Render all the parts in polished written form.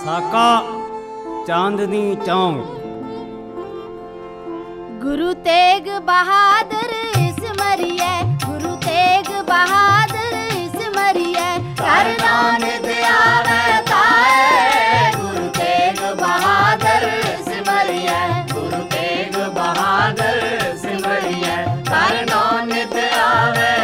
साका चांदनी चौक। गुरु तेग बहादुर सिमरिए, गुरु तेग बहादुर सिमरिए, करना नित आवे ताए। गुरु तेग बहादुर सिमरिए, गुरु तेग बहादुर सिमरिए, करना नित आवे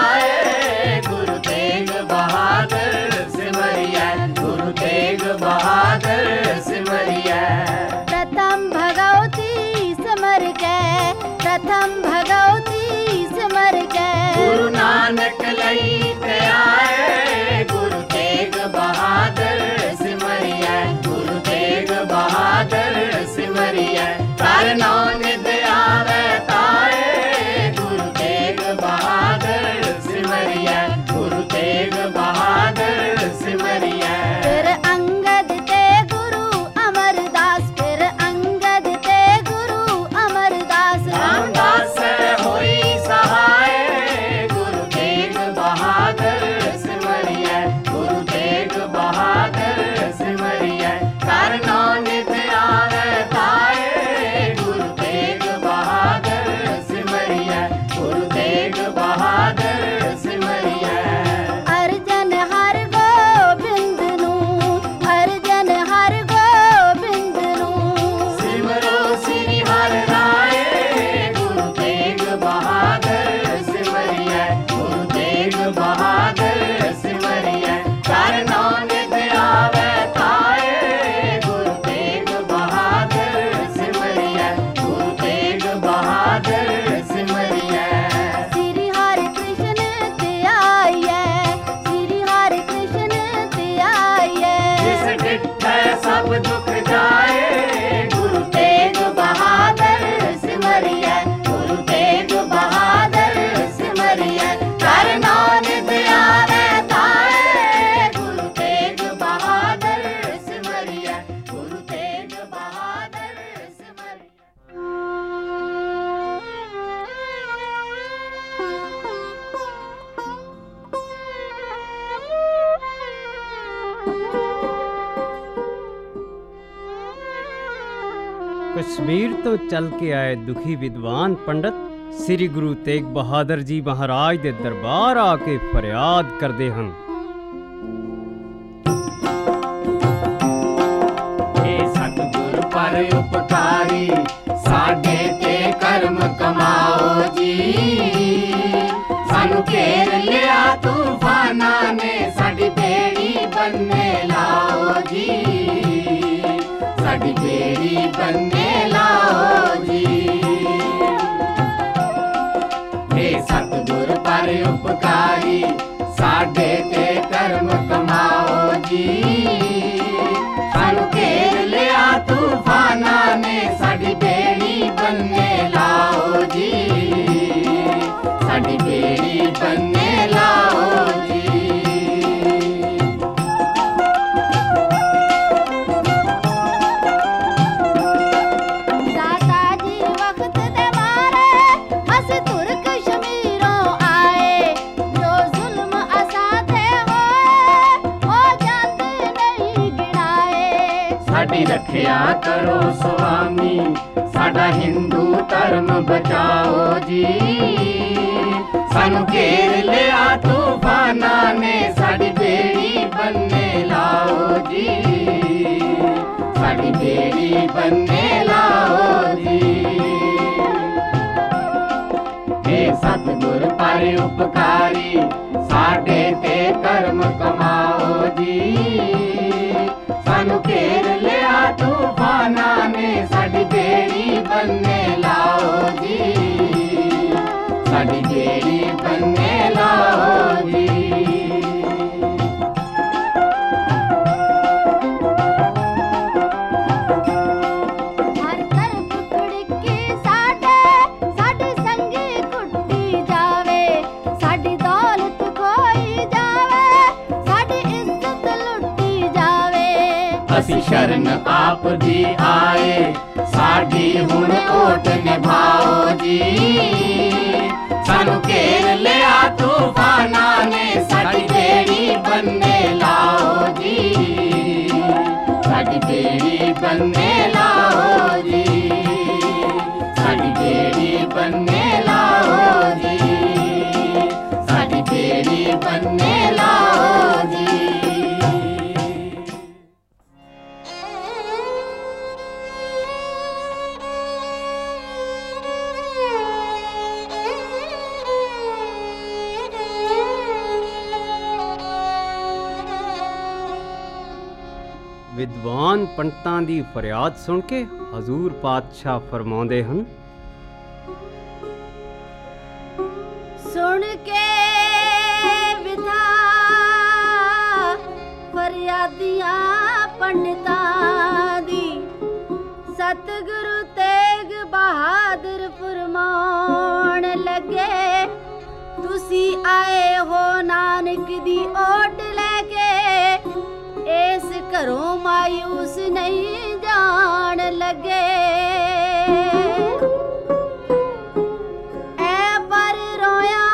ताए। गुरु तेग बहादुर सिमरिए, गुरु तेग बहादुर सिमरिए। प्रथम भगवती सिमर के, प्रथम भगवती सिमर के, गुरु नानक लई ते आए। गुरु तेग बहादुर सिमरिए, गुरु तेग बहादुर सिमरिए, करना नित आवे ताए। गुरु तेग बहादुर सिमरिए, गुरु तेग बहादुर सिमरिए। फिर अंगद ते गुरु अमरदास, फिर अंगद ते गुरु अमरदास, रामदास होई सहाय। गुरु तेग बहादुर सिमरिए, गुरु तेग बहादुर सिमरिए, करना नित आवे ताए। गुरु तेग बहादुर सिमरिए, गुरु तेग बहादुर सिमरिए। अर्जन हर गोबिंद नू, अर्जन हर गोबिंद नू, सिमरो श्री हर राय। गुरु तेग बहादुर सिमरिए, गुरु तेग बहादुर सिमरिए, करना नित आवे ताए। गुरु तेग बहादुर सिमरिए, गुरु तेग बहादुर सिमरिए। श्री हरि कृष्ण ते आइए, श्री हरि कृष्ण ते आइए, जिस डिठे सब दुख जाए। गुरु तेग बहादुर सिमरिए, गुरु तेग बहादुर सिमरिए, करना नित आवे ताए। गुरु तेग बहादुर सिमरिए, गुरु तेग बहादुर सिमरिए। कश्मीर तो चल के आए दुखी विद्वान पंडित श्री गुरु तेग बहादुर जी महाराज दे दरबार आके फरियाद करदे हन। हे सतगुर पर उपकारी, साडे ते कर्म कमाओ जी। सानू घेर लिया तूफाना ने, साडी बेड़ी बनने लाओ जी। साडी बेड़ी बनने लाओ जी। हे सतगुर पर उपकारी, साडे ते कर्म कमाओ जी। सानू घेर लिया तूफाना ने, साडी बेड़ी बनने लाओ जी। साडी बेड़ी बनने लाओ जी। दाता जी वक्त दे मारे, अस तुर कश्मीरों आए। जो जुल्म असा ते होए, ओ जाते नहीं गिनाए। साडी रखिया करो स्वामी, साडा हिंदू धर्म बचाओ जी। सानू घेर लिया तूफाना ने, साडी बेड़ी बनने लाओ जी। साडी बेड़ी बनने लाओ जी। हे सतगुर पर उपकारी, साडे ते कर्म कमाओ जी। सानू घेर लिया तूफाना ने, साडी बेड़ी बनने लाओ जी। साडी बेड़ी बनने लाओ जी। हर तरफ तुड़के साडे, साडी संगी कुट्टी जावे। साडी दौलत खोई जावे, साडी इज्जत लुटी जावे। असी शरण आप दी आए, साडी हुण ओट निभाओ जी। सानू घेर लिया तूफाना ने, साडी बेड़ी बनने लाओ जी। ਵਿਦਵਾਨ ਪੰਡਤਾਂ ਦੀ ਫਰਿਆਦ ਸੁਣ ਕੇ ਹਜ਼ੂਰ ਪਾਤਸ਼ਾਹ ਫਰਮਾਉਂਦੇ ਹਨ, ਸੁਣ ਕੇ ਵਿਧਾ ਫਰਿਆਦੀਆਂ ਪੰਡਤਾਂ ਦੀ, ਸਤਿਗੁਰੂ ਤੇਗ ਬਹਾਦਰ ਫਰਮਾਉਣ ਲੱਗੇ, ਤੁਸੀਂ ਆਏ ਹੋ ਨਾਨਕ ਦੀ ਓਟ ਲੈ ਕੇ, ਇਸ ਘਰੋਂ ਮਾਯੂਸ ਨਹੀਂ ਜਾਣ ਲੱਗੇ। ਐ ਪਰ ਰੋਇਆ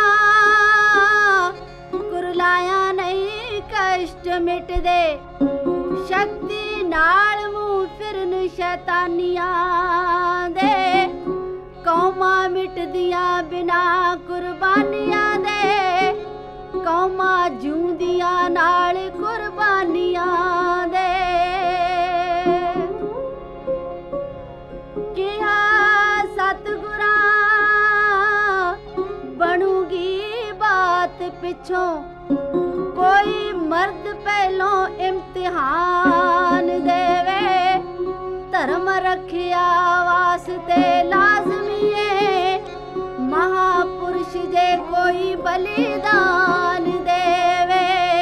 ਕੁਰਲਾਇਆ ਨਹੀਂ ਕਸ਼ਟ ਮਿਟਦੇ, ਸ਼ਕਤੀ ਨਾਲ ਮੂੰਹ ਫਿਰਨ ਸ਼ੈਤਾਨੀਆਂ ਦੇ, ਕੌਮਾਂ ਮਿਟਦੀਆਂ ਬਿਨਾ ਕੁਰਬਾਨੀਆਂ ਦੇ, ਕੌਮਾਂ ਜਿਉਂਦੀਆਂ ਨਾਲ ਕੁਰਬਾਨੀਆਂ ਦੇ। ਕਿਹਾ ਸਤਿਗੁਰਾਂ ਬਣੂਗੀ ਬਾਤ ਪਿੱਛੋਂ, ਕੋਈ ਮਰਦ ਪਹਿਲੋਂ ਇਮਤਿਹਾਨ ਦੇਵੇ, ਧਰਮ ਰੱਖਿਆ ਵਾਸਤੇ ਲਾਜ਼ਮੀ ਏ, ਮਹਾਪੁਰਸ਼ ਜੇ ਕੋਈ ਬਲੀਦਾਨ ਦੇਵੇ।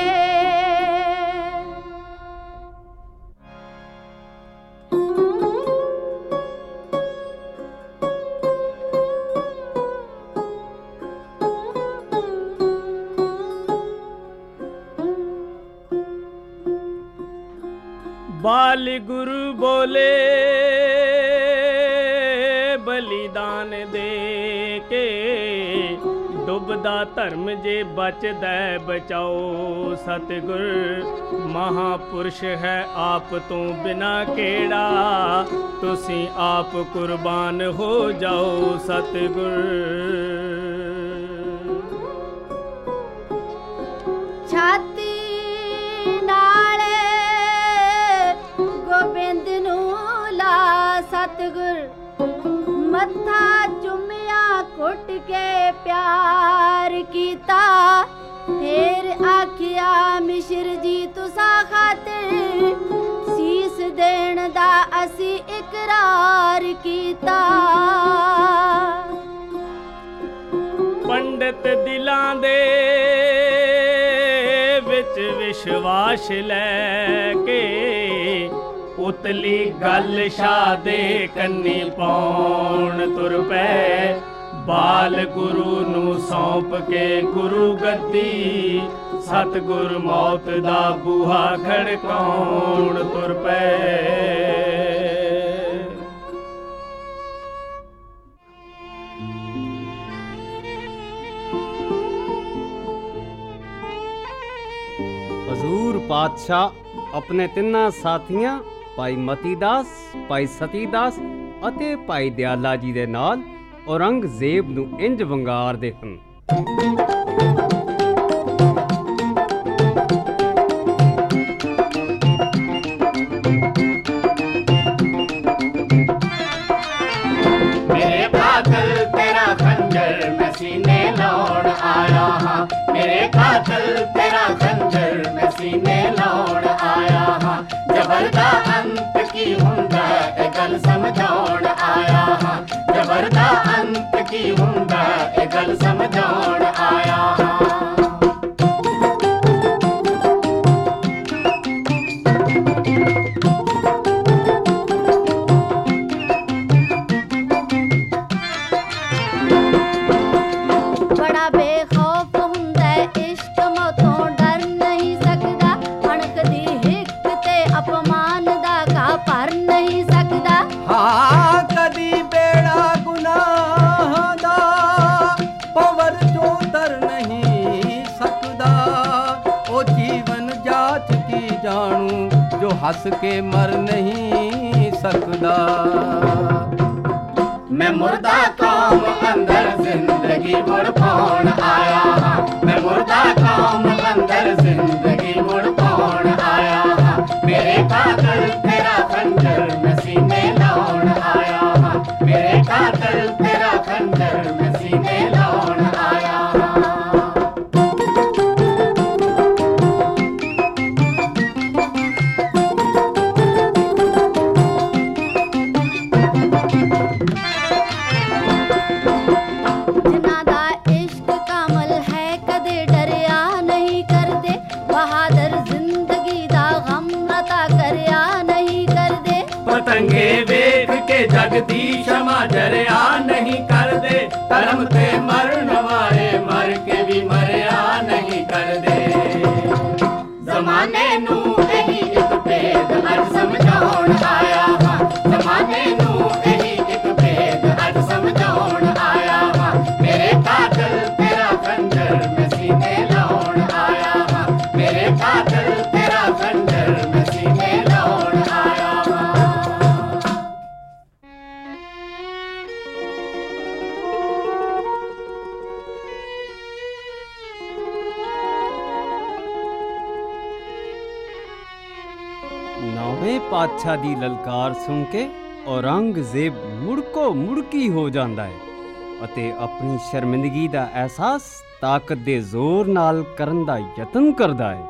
बाल गुरु बोले बलिदान दे के, डुबदा धर्म जे बचदा बचाओ, सतगुर महापुरुष है आप तो बिना केड़ा, तुसी आप कुर्बान हो जाओ सतगुर। ਛਾਤੀ ਨਾਲ ਗੋਬਿੰਦ ਨੂੰ ਲਾ ਸਤਿਗੁਰ, ਮੱਥਾ ਚੁੰਮਿਆ ਘੁੱਟ ਕੇ ਪਿਆਰ ਕੀਤਾ, ਫੇਰ ਆਖਿਆ ਮਿਸ਼ਰ ਜੀ ਤੁਸਾਂ ਖਾਤਰ, ਸੀਸ ਦੇਣ ਦਾ ਅਸੀਂ ਇਕਰਾਰ ਕੀਤਾ। ਪੰਡਤ ਦਿਲਾਂ ਦੇ ਵਿੱਚ ਵਿਸ਼ਵਾਸ ਲੈ ਕੇ, ਉਤਲੀ ਗੱਲ ਸ਼ਾਹ ਦੇ ਕੰਨੀ ਪਾਉਣ ਤੁਰ ਪਏ, ਬਾਲ ਗੁਰੂ ਨੂੰ ਸੌਂਪ ਕੇ ਗੁਰੂ ਗੱਦੀ, ਸਤਿਗੁਰ ਮੌਤ ਦਾ ਬੂਹਾ ਖੜਕਾਉਣ ਤੁਰ ਪਏ। ਹਜ਼ੂਰ ਪਾਤਸ਼ਾਹ ਆਪਣੇ ਤਿੰਨਾਂ ਸਾਥੀਆਂ ਭਾਈ ਮਤੀ ਦਾਸ, ਭਾਈ ਸਤੀ ਦਾਸ ਅਤੇ ਭਾਈ ਦਿਆਲਾ ਜੀ ਦੇ ਨਾਲ ਔਰੰਗਜ਼ੇਬ ਨੂੰ ਇੰਜ ਵੰਗਾਰਦੇ ਹਨ। मेरे कातिल तेरा खंजर मैं सीने लौट आया हाँ, मेरे कातिल तेरा खंजर मैं सीने लौट आया हाँ, जबर दा अंत की हुंदा ए गल समझाउण आया हाँ, जबर दा अंत की हुंदा ए गल समझाउण आया हाँ। ਬੜਾ ਬੇਖੌਫ ਹੁੰਦਾ ਇਸ਼ਕ ਮੌਤੋਂ ਡਰ ਨਹੀਂ ਸਕਦਾ, ਅਣਖ ਦੀ ਹਿੱਕ ਤੇ ਅਪਮਾਨ ਦਾ ਘਾਹ ਭਰ ਨਹੀਂ ਸਕਦਾ। ਹਾਂ ਕਦੀ ਬੇੜਾ ਗੁਨਾਹ ਦਾ ਪਵਰ ਚੋਂ ਤਰ ਨਹੀਂ ਸਕਦਾ, ਉਹ ਜੀਵਨ ਜਾਚ ਕੀ ਜਾਣੂ ਜੋ ਹੱਸ ਕੇ ਮਰ ਨਹੀਂ ਸਕਦਾ। मैं मुर्दा कौम अंदर जिंदगी मुड़ पाउण आया हाँ, मैं मुर्दा कौम अंदर जिंदगी मुड़ पाउण आया हाँ, मेरे कातिल तेरा खंजर मैं सीने लाउण आया हाँ, मेरे कातिल तेरा खंजर मैं सीने लाउण आया हाँ। ਜ਼ਮਾਨੇ ਨੂੰ ਇਹੀ ਇੱਕ ਭੇਦ ਅੱਜ ਸਮਝਾਉਣ ਆਇਆ ਹਾਂ ਜ਼ਮਾਨੇ ਨੂੰ ਇਹੀ ਇੱਕ ਭੇਦ ਅੱਜ ਸਮਝਾਉਣ ਆਇਆ ਹਾਂ ਮੇਰੇ ਕਾਤਲ ਤੇਰਾ ਖੰਜਰ ਮੈਂ ਸੀਨੇ ਲਾਉਣ ਆਇਆ ਹਾਂ ਮੇਰੇ ਕਾਤਲ ਤੇਰਾ ਖੰਜਰ ਮੈਂ ਸੀਨੇ ਲਾਉਣ ਆਇਆ ਹਾਂ ਨੌਵੇਂ ਪਾਤਸ਼ਾਹ ਦੀ ਲਲਕਾਰ ਸੁਣ ਕੇ ਔਰੰਗਜ਼ੇਬ ਮੁੜਕੋ ਮੁੜਕੀ ਹੋ ਜਾਂਦਾ ਹੈ ਅਤੇ ਆਪਣੀ ਸ਼ਰਮਿੰਦਗੀ ਦਾ ਅਹਿਸਾਸ ਤਾਕਤ ਦੇ ਜ਼ੋਰ ਨਾਲ ਕਰਨ ਦਾ ਯਤਨ ਕਰਦਾ ਹੈ।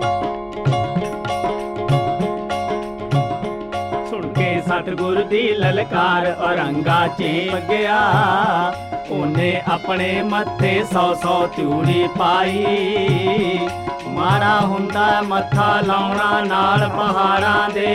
ਸੁਣ ਕੇ ਸਤਿਗੁਰ ਦੀ ਲਲਕਾਰ ਔਰੰਗਾ ਚੇਪ ਗਿਆ ਉਹਨੇ ਆਪਣੇ ਮੱਥੇ 100 ਤਿਉੜੀ ਪਾਈ ਮਾੜਾ ਹੁੰਦਾ ਮੱਥਾ ਲਾਉਣਾ ਨਾਲ ਪਹਾੜਾਂ ਦੇ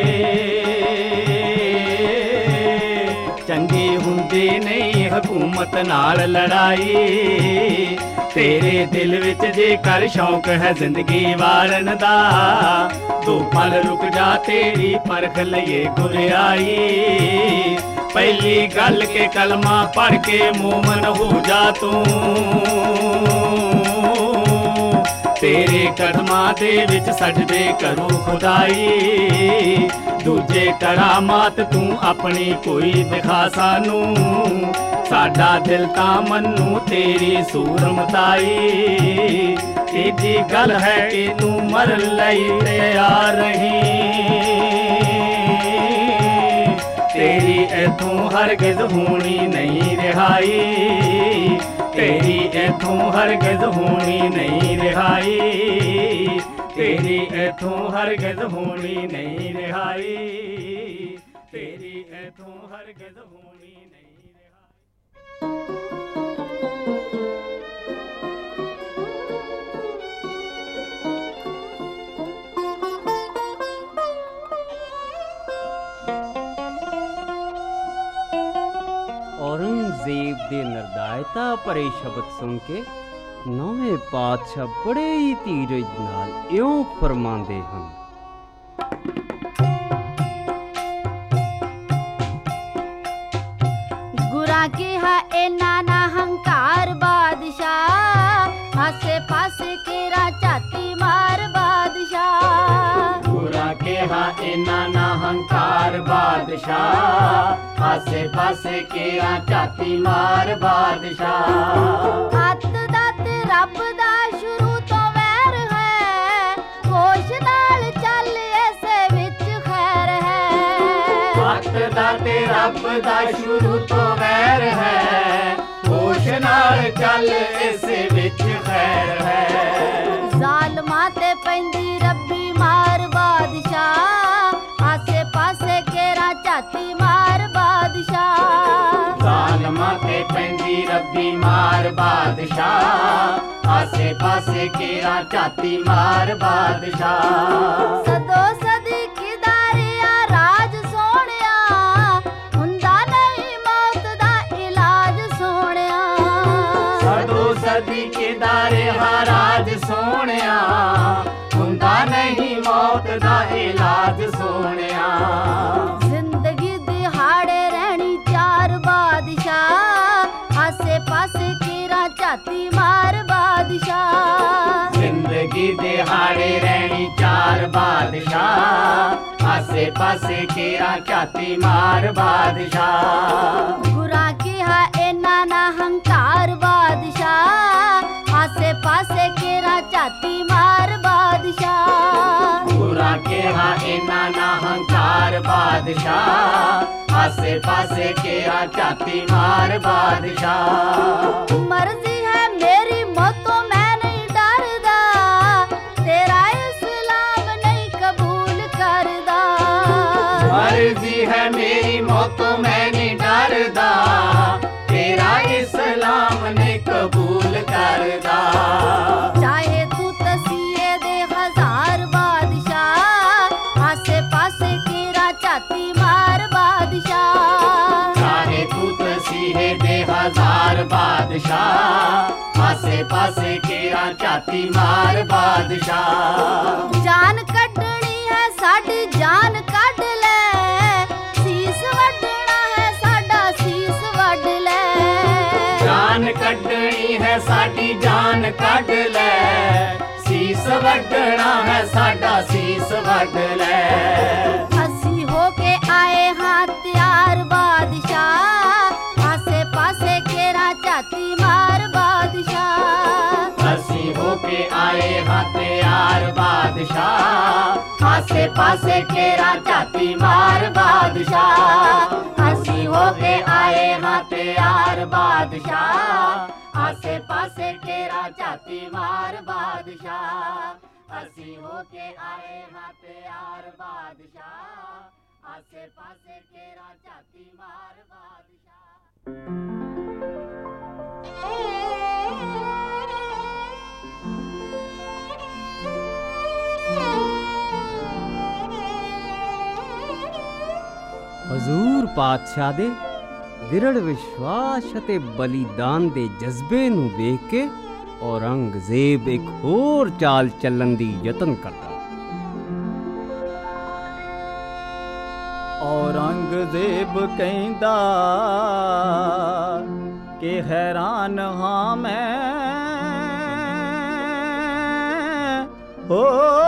ਚੰਗੀ ਹੁੰਦੀ ਨਹੀਂ ਹਕੂਮਤ ਨਾਲ ਲੜਾਈ ਤੇਰੇ ਦਿਲ ਵਿੱਚ ਜੇਕਰ ਸ਼ੌਂਕ ਹੈ ਜ਼ਿੰਦਗੀ ਵਾਰਨ ਦਾ ਦੋ ਪਲ ਰੁਕ ਜਾ ਤੇਰੀ ਪਰਖ ਲਈਏ ਗੁਰਿਆਈ ਪਹਿਲੀ ਗੱਲ ਕੇ ਕਲਮਾ ਪੜ੍ਹ ਕੇ ਮੂਮਨ ਹੋ ਜਾ ਤੂੰ ਤੇਰੇ ਕਦਮਾਂ ਦੇ ਵਿੱਚ ਸਜਦੇ ਕਰੂ ਖੁਦਾਈ ਦੂਜੇ ਕਰਾਮਾਤ ਤੂੰ ਆਪਣੀ ਕੋਈ ਦਿਖਾ ਸਾਨੂੰ ਸਾਡਾ ਦਿਲ ਤਾਂ ਮੰਨੂ ਤੇਰੀ ਸੂਰਮਤਾਈ ਤੇਰੀ ਗੱਲ ਹੈ ਕਿ ਤੂੰ ਮਰਨ ਲਈ ਤਿਆਰ ਨਹੀਂ ਤੇਰੀ ਇਥੋਂ ਹਰਗਿਜ਼ ਹੋਣੀ ਨਹੀਂ ਰਿਹਾਈ ਤੇਰੀ ਇਥੋਂ ਹਰਗਿਜ਼ ਹੋਣੀ ਨਹੀਂ ਰਿਹਾਈ ਤੇਰੀ ਇਥੋਂ ਹਰਗਿਜ਼ ਹੋਣੀ ਨਹੀਂ ਰਿਹਾਈ ਤੇਰੀ ਇਥੋਂ ਹਰਗਿਜ਼ ਹੋਣੀ ਨਹੀਂ ਰਿਹਾਈ ਔਰੰਗਜ਼ੇਬ ਦੇ ਨਿਰਦਇਤਾ ਭਰੇ ਸ਼ਬਦ ਸੁਣ ਕੇ ਨੌਵੇਂ ਪਾਤਸ਼ਾਹ ਬੜੇ ਹੀ ਧੀਰਜ ਨਾਲ ਇਉਂ ਫਰਮਾਉਂਦੇ ਹਨ। ਗੁਰਾਂ ਕਿਹਾ ਇਹਨਾਂ ਨਾ ਹੰਕਾਰ ਬਾਦਸ਼ਾਹ ਆਸੇ ਪਾਸੇ ਕੇਰਾ ਝਾਤੀ ਮਾਰ ਬਾਦਸ਼ਾਹ ਗੁਰਾਂ ਕਿਹਾ ਇਹਨਾਂ ਨਾ ਹੰਕਾਰ ਬਾਦਸ਼ਾਹ ਆਸੇ ਪਾਸੇ ਕੇਰਾ ਝਾਤੀ ਮਾਰ ਬਾਦਸ਼ਾਹ ਅੱਤ ਦਾ ਤੇ ਰੱਬ ਦਾ ਸ਼ੁਰੂ ਤੋਂ ਵੈਰ ਹੈ ਹੋਸ਼ ਨਾਲ ਚੱਲ ਇਸੇ ਵਿੱਚ ਖੈਰ ਹੈ ਅੱਤ ਦਾ ਤੇ ਰੱਬ ਦਾ ਸ਼ੁਰੂ ਤੋਂ ਵੈਰ ਹੈ ਹੋਸ਼ ਨਾਲ ਚੱਲ ਇਸੇ ਵਿੱਚ ਖੈਰ ਹੈ ਜ਼ਾਲਮਾਂ ਤੇ ਪੈਂਦੀ ਰੱਬੀ ਮਾਰ ਬਾਦਸ਼ਾਹ ਆਸੇ ਪਾਸੇ ਕੇਰਾ ਝਾਤੀ ਮਾਰ ਬਾਦਸ਼ਾਹ ਜ਼ਾਲਮਾਂ ਤੇ ਪੈਂਦੀ ਰੱਬੀ ਮਾਰ ਬਾਦਸ਼ਾਹ ਆਸੇ ਪਾਸੇ ਕੇਰਾ ਝਾਤੀ ਮਾਰ ਬਾਦਸ਼ਾਹ ਸਦੋ ਸਦੀ ਕਿਦਾਰਿਆ ਰਾਜ ਸੋਹਣਿਆ ਹੁੰਦਾ ਨਹੀਂ ਮੌਤ ਦਾ ਇਲਾਜ ਸੋਹਣਿਆ ਸਦੋ ਸਦੀ ਕਿਦਾਰੇ ਰਾਜ ਸੋਹਣਿਆ ਹੁੰਦਾ ਨਹੀਂ ਮੌਤ ਦਾ ਇਲਾਜ ਸੋਹਣਿਆ ਜ਼ਿੰਦਗੀ ਦਿਹਾੜੇ ਰਹਿਣੀ ਚਾਰ ਬਾਦਸ਼ਾਹ ਆਸੇ ਪਾਸੇ ਕੇਰਾ ਝਾਤੀ ਮਾਰ ਬਾਦਸ਼ਾਹ ਜ਼ਿੰਦਗੀ ਦਿਹਾੜੇ ਰਹਿਣੀ ਚਾਰ ਬਾਦਸ਼ਾਹ ਆਸੇ ਪਾਸੇ ਕੇਰਾ ਝਾਤੀ ਮਾਰ ਬਾਦਸ਼ਾਹ ਗੁਰਾਂ ਕਿਹਾ ਇਹਨਾਂ ਨਾ ਹੰਕਾਰ ਬਾਦਸ਼ਾਹ ਆਸੇ ਪਾਸੇ ਕੇਰਾ ਝਾਤੀ ਮਾਰ ਬਾਦਸ਼ਾਹ ਗੁਰਾਂ ਕਿਹਾ ਇਹਨਾਂ ਨਾ ਹੰਕਾਰ ਬਾਦਸ਼ਾਹ ਆਸੇ ਪਾਸੇ ਕੇਰਾ ਝਾਤੀ ਮਾਰ ਬਾਦਸ਼ਾਹ ਮਰਜ਼ੀ ਹੈ ਮੇਰੀ ਮੌਤੋਂ ਮੈਂ ਨਹੀਂ ਡਰਦਾ ਤੇਰਾ ਇਸਲਾਮ ਨਹੀਂ ਕਬੂਲ ਕਰਦਾ ਮਰਜ਼ੀ ਹੈ ਮੇਰੀ ਮੌਤੋਂ ਮੈਂ ਨਹੀਂ ਡਰਦਾ ਤੇਰਾ ਇਸਲਾਮ ਨਹੀਂ ਕਬੂਲ ਕਰਦਾ ਚਾਹੇ ਤੂੰ ਤਸੀਏ ਦੇ ਹਜ਼ਾਰ ਬਾਦਸ਼ਾਹ ਆਸੇ ਪਾਸੇ ਕੇਰਾ ਝਾਤੀ ਮਾਰ ਬਾਦਸ਼ਾਹ ਚਾਹੇ ਤੂੰ ਤਸੀਹੇ ਦੇ ਹਜ਼ਾਰ ਬਾਦਸ਼ਾਹ ਆਸੇ ਪਾਸੇ ਕੇਰਾ केरा झाती मार बादशाह। जान कड्डनी है साडी जान कड ले, सीस वड्डना है साडा सीस वड ले। जान कड्डनी है साडी जान कड ले, सीस वड्डना है साडा सीस वड ले। असी होके आए हाँ तैयार बादशाह, आसे पासे केरा झाती मार बादशाह। असी होके आए हाँ तैयार बादशाह, आसे पासे केरा झाती मार बादशाह। असी होके आए हाँ तैयार बादशाह, आसे पासे केरा झाती मार बादशाह। असी होके आए हाँ तैयार बादशाह, आसे पासे केरा झाती मार बादशाह। ਹਜ਼ੂਰ ਪਾਤਸ਼ਾਹ ਦੇ ਦ੍ਰਿੜ ਵਿਸ਼ਵਾਸ ਅਤੇ ਬਲੀਦਾਨ ਦੇ ਜਜ਼ਬੇ ਨੂੰ ਵੇਖ ਕੇ ਔਰੰਗਜ਼ੇਬ ਇੱਕ ਹੋਰ ਚਾਲ ਚੱਲਣ ਦੀ ਯਤਨ ਕਰਦਾ। ਔਰੰਗਜ਼ੇਬ ਕਹਿੰਦਾ ਕਿ ਹੈਰਾਨ ਹਾਂ ਮੈਂ, ਹੋ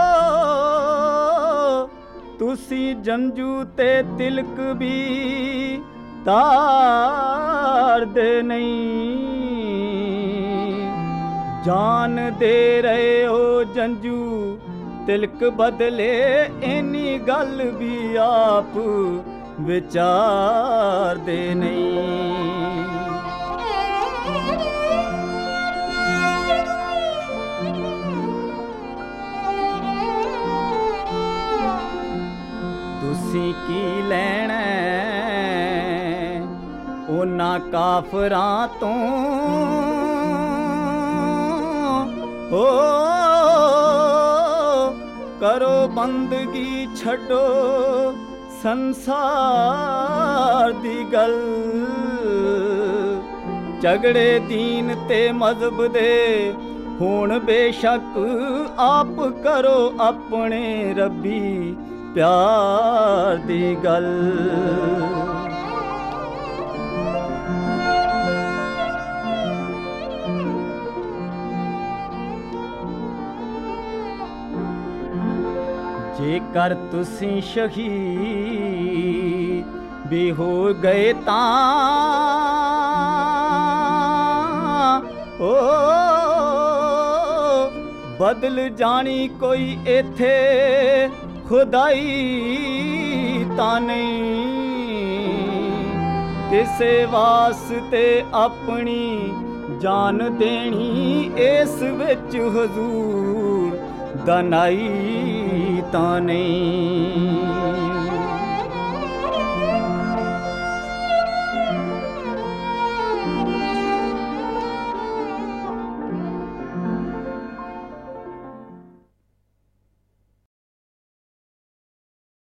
ਤੁਸੀਂ ਜੰਝੂ ਤੇ ਤਿਲਕ ਵੀ ਤਾਰਦੇ ਨਹੀਂ, ਜਾਨ ਦੇ ਰਹੇ ਹੋ ਜੰਝੂ ਤਿਲਕ ਬਦਲੇ, ਇੰਨੀ ਗੱਲ ਵੀ ਆਪ ਵਿਚਾਰਦੇ ਨਹੀਂ। ਤੁਸੀਂ ਕੀ ਲੈਣਾ ਉਹਨਾਂ ਕਾਫਰਾਂ ਤੋਂ, ਹੋ ਕਰੋ ਬੰਦਗੀ ਛੱਡੋ ਸੰਸਾਰ ਦੀ ਗੱਲ, ਝਗੜੇ ਦੀਨ ਤੇ ਮਜ਼ਹਬ ਦੇ ਹੁਣ ਬੇਸ਼ੱਕ ਆਪ ਕਰੋ ਆਪਣੇ ਰੱਬੀ ਪਿਆਰ ਦੀ ਗੱਲ। ਜੇਕਰ ਤੁਸੀਂ ਸ਼ਹੀਦ ਵੀ ਹੋ ਗਏ ਤਾਂ ਓ ਬਦਲ ਜਾਣੀ ਕੋਈ ਇੱਥੇ ਖੁਦਾਈ ਤਾਂ ਨਹੀਂ, ਕਿਸੇ ਵਾਸਤੇ ਆਪਣੀ ਜਾਨ ਦੇਣੀ ਇਸ ਵਿੱਚ ਹਜ਼ੂਰ ਦਨਾਈ ਤਾਂ ਨਹੀਂ।